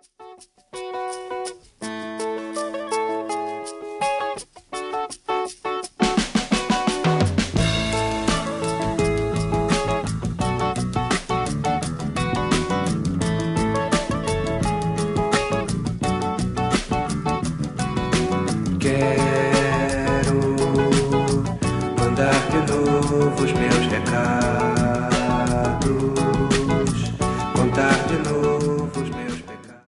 Quero mandar de novo os meus recados, contar de novo